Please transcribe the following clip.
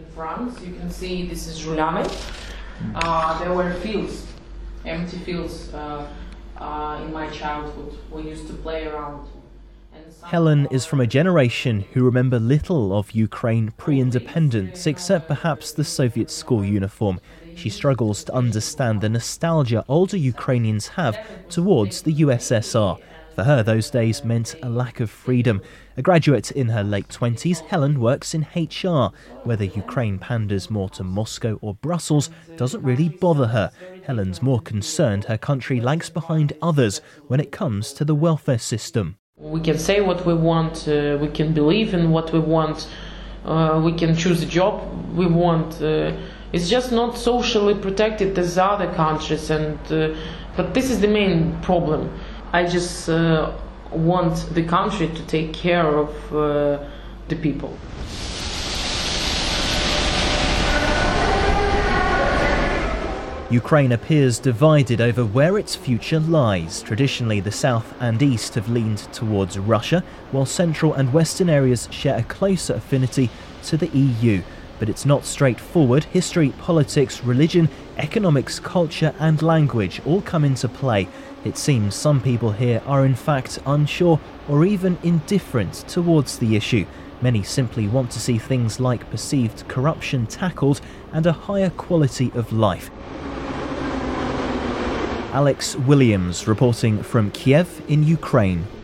France, you can see this is Juliane. There were fields, empty fields in my childhood. We used to play around. Helen is from a generation who remember little of Ukraine pre-independence, except perhaps the Soviet school uniform. She struggles to understand the nostalgia older Ukrainians have towards the USSR. For her, those days meant a lack of freedom. A graduate in her late 20s, Helen works in HR. Whether Ukraine panders more to Moscow or Brussels doesn't really bother her. Helen's more concerned her country lags behind others when it comes to the welfare system. We can say what we want, we can believe in what we want, we can choose a job we want. It's just not socially protected as other countries, but this is the main problem. I just want the country to take care of the people. Ukraine appears divided over where its future lies. Traditionally, the south and east have leaned towards Russia, while central and western areas share a closer affinity to the EU. But it's not straightforward. History, politics, religion, economics, culture and language all come into play. It seems some people here are in fact unsure or even indifferent towards the issue. Many simply want to see things like perceived corruption tackled and a higher quality of life. Alex Williams reporting from Kiev in Ukraine.